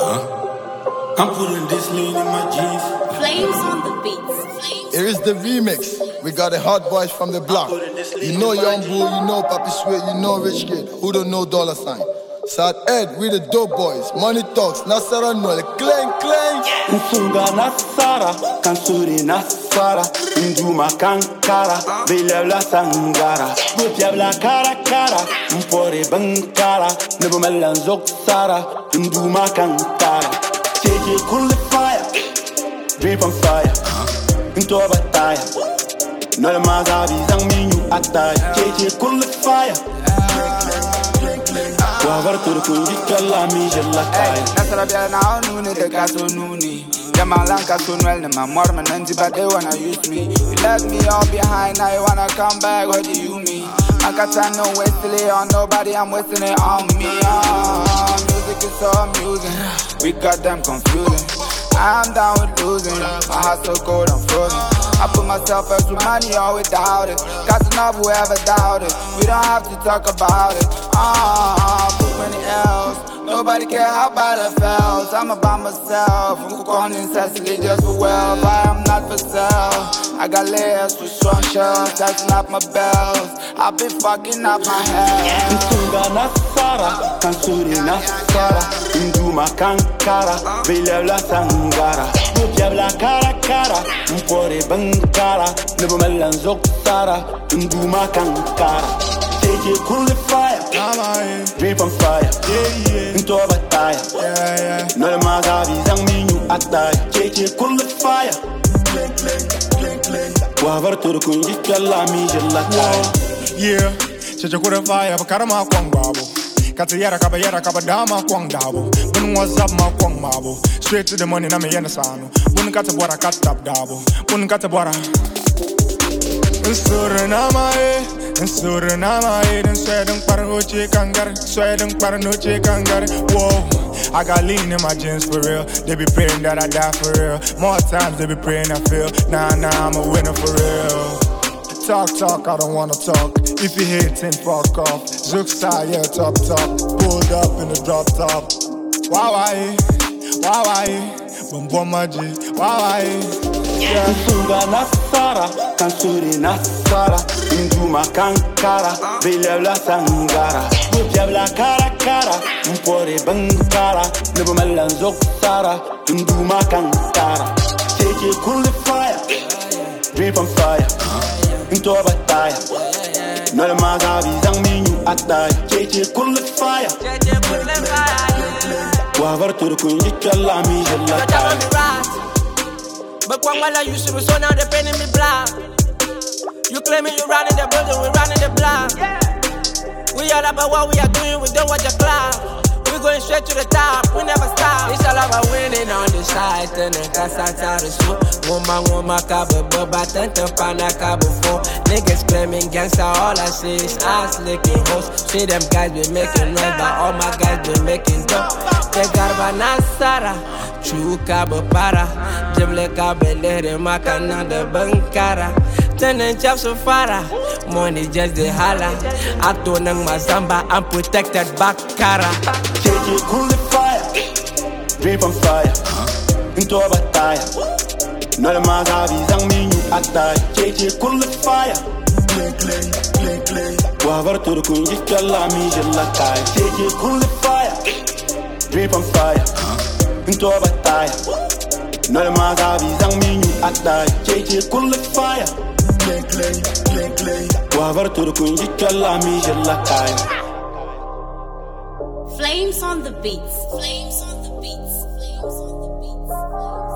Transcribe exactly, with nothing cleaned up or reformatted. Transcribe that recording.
Huh? I'm putting this lean in my jeans. Flames on the beats. Flames. Here is the remix. We got the hot boys from the block. You know Young Bull, you know Papi Sweet, you know Rich Kid. Who don't know Dollar Sign? Sad Ed, we the dope boys. Money talks, Nasara Nole, clang clang. Nsunga Nasara, Kansuri Nasara, Nduma Kankara, Vilabla Sangara, Butiabla Kara Kara, Mpore Bankara, Nebumelan Zoksara, Nduma Kankara. Take it cool fire, drip on fire, into a battaya. No the Mazabi Zang Minu Attai, take it cool fire. Nasara bia na nuni de gaso nuni. Them a lanka so well, them a Mormon and but they wanna use me. You left me all behind, now you wanna come back, what do you mean? I got time no wasting it on nobody, I'm wasting it on me. Oh, music is so amusing, we got them confusing. I'm down with losing, my heart so cold, I'm frozen. I put myself first with money or without it. Got to know whoever doubt it. We don't have to talk about it. Ah, uh, put many else. Nobody care how bad I felt. I'm about myself. I'm going incessantly just for wealth. I am not for sale. I got layers with strong shells, touching up my bells. I be fucking up my head. Nsunga Nasara, Kansuri Nasara, Nduma Kankara, Vilabla Sangara, Butiabla Kara Kara, Mpore Bankara, Nebumelan Zoksara, Nduma Kankara. Take it cool fire, drip on fire, into a battaya. No the Mazabi Zang Minu Attai, take it cool fire. Wavar Turku, Jikala Mijala. Yeah, Chacha Kura Fire, Karama Kwang Babu. Katayara Kabayara Kabadama Kwang Dabu. Bun was up my Kwang Mabu. Straight to the money, Nami Yanasano. Bun Katabora Katab Dabu. Bun Katabora. Surinama, and Surinama, and Sweden Paranuchi Kangar, Sweden Paranuchi Kangar. Whoa, I got lean in my jeans for real. They be praying that I die for real. More times they be praying I feel. Nah, nah, I'm a winner for real. Talk, talk, I don't wanna talk. If you hating, fuck off. Zuxai, yeah, top, top. Pulled up in the drop top. Wow, I, wow, I, Bum Bum Maji, wow, I. Nsunga Nasara, Kansuri Nasara, Nduma Kankara, Vilabla Sangara, Butiabla Kara Kara, Mpore Bankara, Nebumelan Zoksara, Nduma Kankara. Take it cool fire, drip on fire, into a battaya. No the Mazabi Zang Minu Attai, take it cool fire. Wavar Turku, Jikala Mijala. But Kwangwala used to be so now they painting me black. You claiming you running the building, we running the block. We all about what we are doing, we don't watch the clock. We going straight to the top, we never stop. It's all about winning on the side, and then Kasata the swoop. Woman, woman, cabo, boba, tenta, pana, cabo, four. Niggas claiming gangsta, all I see is ass licking hoes. See them guys be making noise, but all my guys be making dope. Te garba Nasara, chu cabo para. Jimle kabelere, makana de bankara. Tenen chap so fara, money just the holla. I don't know my zamba, I'm protected back cara. Take it cool fire, drip on fire, into a battaya. No the Mazabi Zang Minu Attai, take it cool fire. Wavar Turku, Jikala Mijala. Take it cool fire, drip on fire, into a battaya. No the Mazabi Zang Minu Attai, take it cool fire. Wavar Turku, Jikala Mijala. Flames on the beats. Flames on the beats. Flames on the beats.